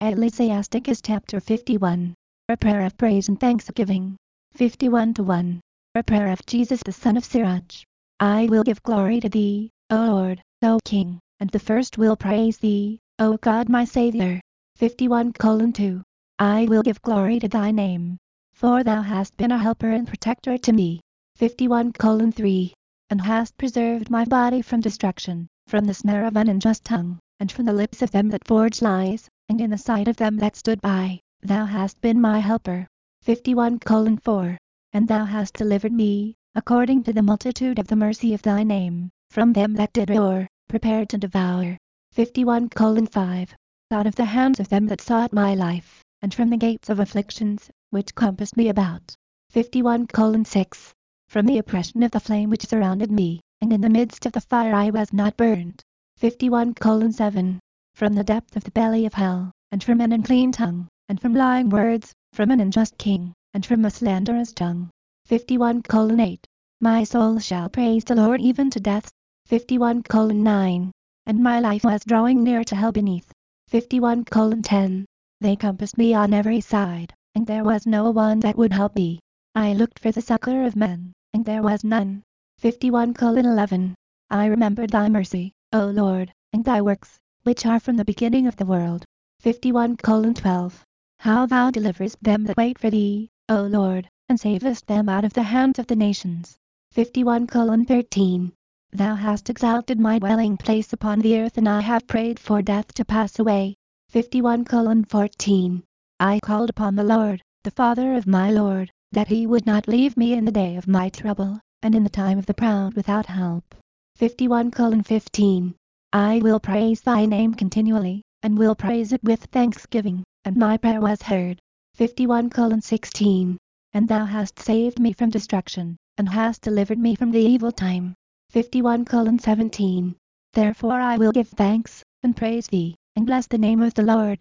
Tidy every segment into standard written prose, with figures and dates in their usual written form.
Ecclesiasticus chapter 51. A prayer of praise and thanksgiving. 51:1. A prayer of Jesus the son of Sirach. I will give glory to thee, O Lord, O King, and the first will praise thee, O God my Saviour. 51:2. I will give glory to thy name, for thou hast been a helper and protector to me. 51:3. And hast preserved my body from destruction, from the snare of an unjust tongue, and from the lips of them that forge lies, and in the sight of them that stood by, thou hast been my helper. 51:4. And thou hast delivered me, according to the multitude of the mercy of thy name, from them that did war, prepared to devour. 51:5. Out of the hands of them that sought my life, and from the gates of afflictions, which compassed me about. 51:6. From the oppression of the flame which surrounded me, and in the midst of the fire I was not burned. 51:7. From the depth of the belly of hell, and from an unclean tongue, and from lying words, from an unjust king, and from a slanderous tongue. 51:8. My soul shall praise the Lord even to death. 51:9. And my life was drawing near to hell beneath. 51:10. They compassed me on every side, and there was no one that would help me. I looked for the succor of men, and there was none. 51:11. I remembered thy mercy, O Lord, and thy works, which are from the beginning of the world. 51:12. How thou deliverest them that wait for thee, O Lord, and savest them out of the hands of the nations. 51:13. Thou hast exalted my dwelling place upon the earth, and I have prayed for death to pass away. 51:14. I called upon the Lord, the Father of my Lord, that he would not leave me in the day of my trouble, and in the time of the proud without help. 51:15. I will praise thy name continually, and will praise it with thanksgiving, and my prayer was heard. 51:16. And thou hast saved me from destruction, and hast delivered me from the evil time. 51:17. Therefore I will give thanks, and praise thee, and bless the name of the Lord.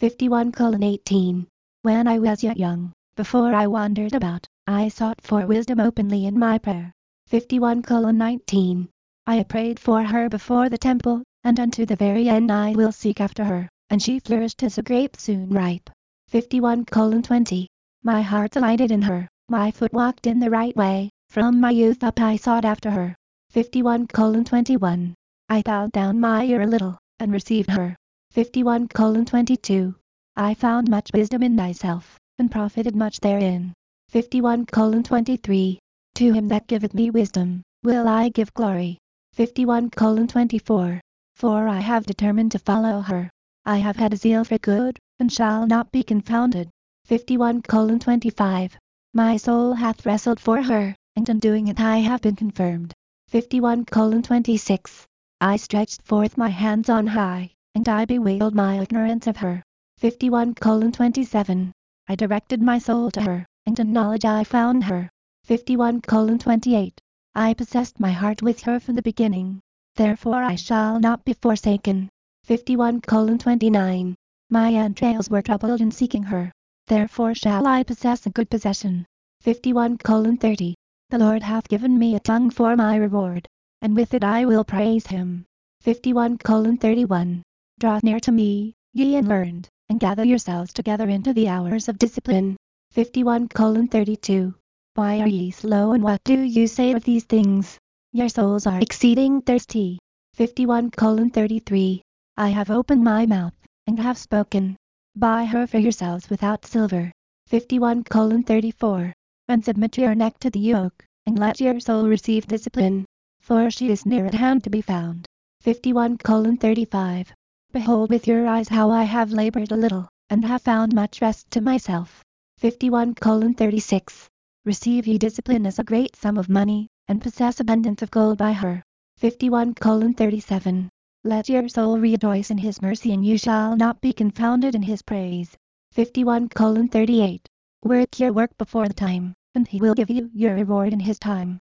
51:18. When I was yet young, before I wandered about, I sought for wisdom openly in my prayer. 51:19. I prayed for her before the temple, and unto the very end I will seek after her, and she flourished as a grape soon ripe. 51:20. My heart delighted in her, my foot walked in the right way, from my youth up I sought after her. 51:21. I bowed down my ear a little, and received her. 51:22. I found much wisdom in thyself, and profited much therein. 51:23. To him that giveth me wisdom, will I give glory. 51:24. For I have determined to follow her. I have had a zeal for good, and shall not be confounded. 51:25. My soul hath wrestled for her, and in doing it I have been confirmed. 51:26. I stretched forth my hands on high, and I bewailed my ignorance of her. 51:27. I directed my soul to her, and in knowledge I found her. 51:28. I possessed my heart with her from the beginning. Therefore I shall not be forsaken. 51:29. My entrails were troubled in seeking her. Therefore shall I possess a good possession. 51:30. The Lord hath given me a tongue for my reward, and with it I will praise him. 51:31. Draw near to me, ye unlearned, and gather yourselves together into the hours of discipline. 51:32. Why are ye slow, and what do you say of these things? Your souls are exceeding thirsty. 51:33. I have opened my mouth, and have spoken. Buy her for yourselves without silver. 51:34. And submit your neck to the yoke, and let your soul receive discipline, for she is near at hand to be found. 51:35. Behold with your eyes how I have labored a little, and have found much rest to myself. 51:36. Receive ye discipline as a great sum of money, and possess abundance of gold by her. 51:37. Let your soul rejoice in his mercy, and you shall not be confounded in his praise. 51:38. Work your work before the time, and he will give you your reward in his time.